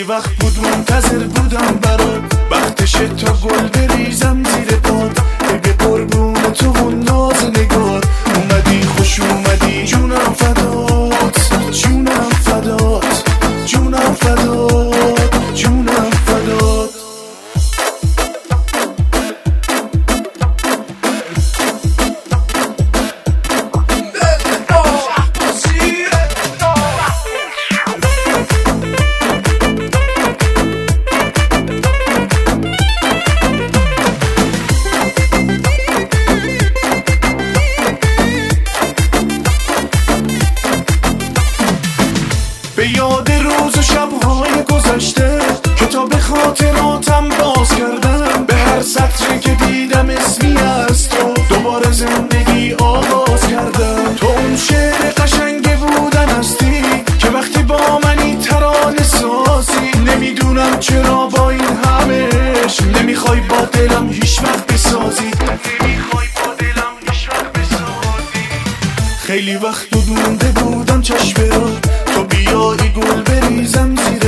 وقت بود منتظر بودم برات، وقتش تا گل بریزم زیر پات. بگه قربون تو و ناز نگار، اومدی خوش اومدی جونم فدات، جونم فدات، جونم فدات، جونم فدات. به یاد روز و شبهای گذشته کتاب خاطراتم باز کردم. به هر سطری که دیدم اسمی از تو دوباره زندگی آغاز کردم. تو اون شعر قشنگ بودن هستی که وقتی با منی ترانه سازی. نمیدونم چرا با این همش نمیخوای با دلم هیچ وقت بسازی، نمیخوای با دلم هیچ وقت بسازی. خیلی وقت مونده بودم چشم را تو بیایی گل بریزم زیر